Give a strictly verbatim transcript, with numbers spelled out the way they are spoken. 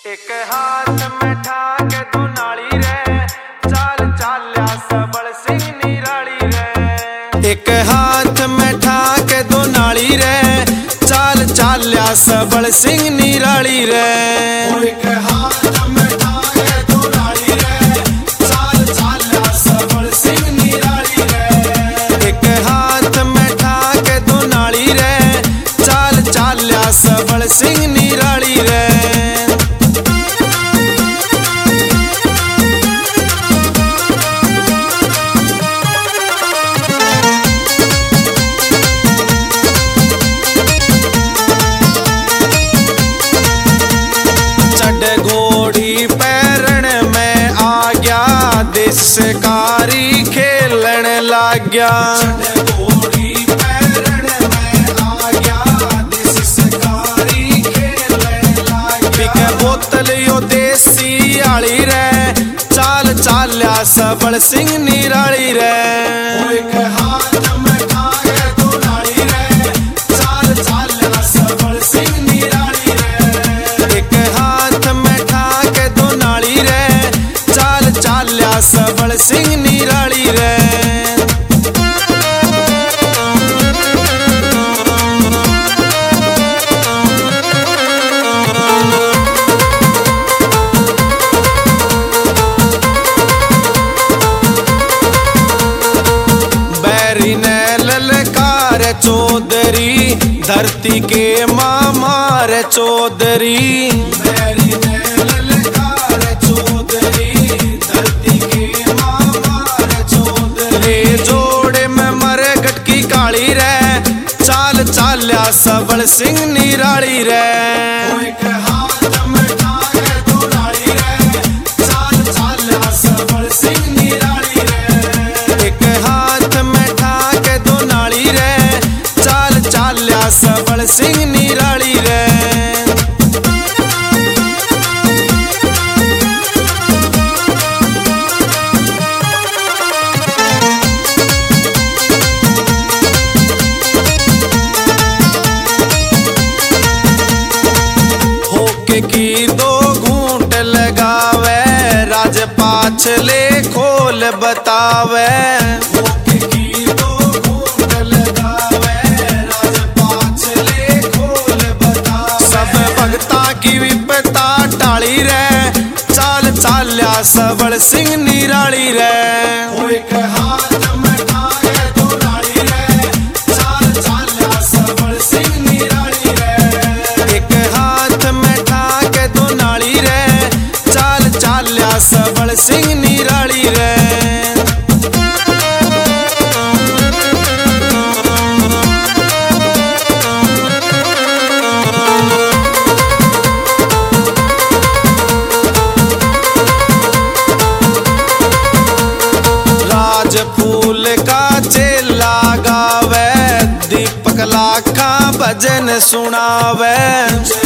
एक हाथ में ठाके तू नाली रे, चाल चाल्या सबल सिंह निराली रे। एक हाथ में ठाके तू नाली रे, चाल चाल्या सबल सिंह निराली रे। एक हाथ में ठाके तू नाली रे, चाल चाल्या सबल सिंह निराली रे। एक हाथ में ठाके तू नाली रे, चाल चाल्या सबल सिंह निराली रे। घोड़ी पैरण में आ गया, देश शिकारी खेलन लग गया। घोड़ी पैरण में आ गया, देश शिकारी खेलन लग गया। बिके बोतल यो देसी आली रे, चाल चाल्या सबल सिंह निराली रे। एक हाथ में ठाके तू नाली रे, चाल चाल्या सबल सिंह निराली रे। एक हाथ में ठाके तू नाली रे, चाल चाल्या सबल सिंह निराली रे। बैरी ने ललकार चौधरी, धरती के मामार चौधरी। बैरी ने ललकार चौधरी, धरती के मामार चौधरी। जोड़े में मरे गटकी काली रे, चाल चाल्या सबल सिंह निराली रे। एक हाथ में ठाके तू नाली रे, चाल चाल्या सबल सिंह निराली रे। एक हाथ में ठाके तू नाली रे, चाल चाल्या सबल सिंह निराली रे। होके की दो घूंट लगावे, राज पाछले खोल बतावे। होके की दो घूंट लगावे, राज पाछले खोल बतावे। सब भगता की विपता टाली रे, चाल चाल्या सबल सिंह निराली रे। एक हाथ में ठाके तू नाली रे, चाल चाल्या सबल सिंह निराली रे। एक हाथ में ठाके तू नाली रे, चाल चाल्या सबल सिंह निराली रे। राज फूल का चेला गावे, दीपक लाखा भजन सुनावे।